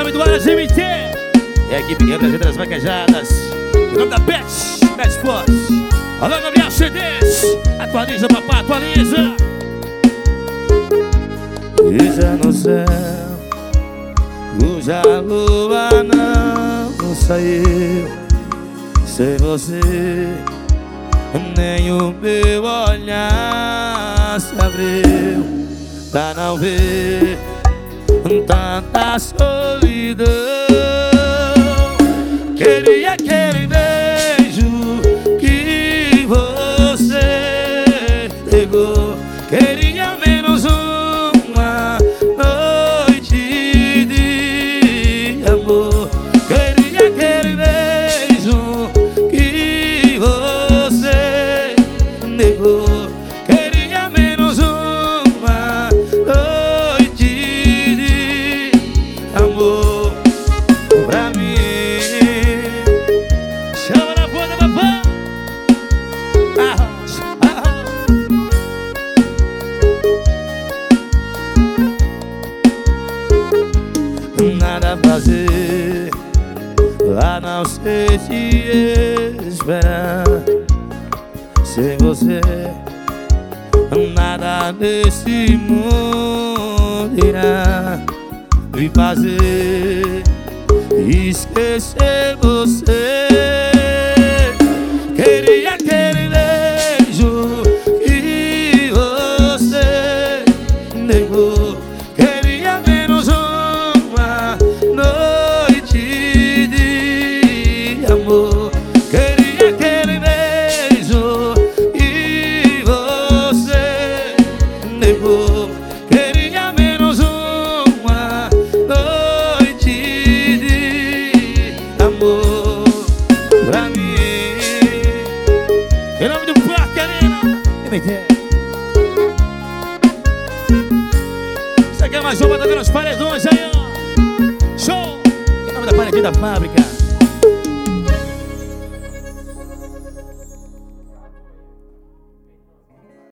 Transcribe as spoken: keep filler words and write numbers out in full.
nome do Aras M T e a equipe que representa as vaquejadas. Em nome da Pet, Pet Sports. Alô, Gabriel C Ds. Atualiza, papai, atualiza. Veja no céu, hoje a lua não saiu. Sem você, nem o meu olhar se abriu pra não ver tanta solidão. Queria aquele beijo que você pegou. Queria menos uma noite de amor. Queria aquele beijo que você negou. Queria menos uma noite de amor pra mim. Chama na bunda, papai. Ah, ah. Nada a fazer, lá não sei te esperar. Sem você, nada nesse mundo irá me fazer esquecer você. Queria aquele beijo que você negou. Queria menos uma noite de amor. Queria aquele beijo que você negou. Queria menos uma noite de amor pra mim. Em nome do Parque Arena M T. Isso aqui é mais uma, tá vendo os paredões aí, ó. Show! Em nome da paredinha da fábrica.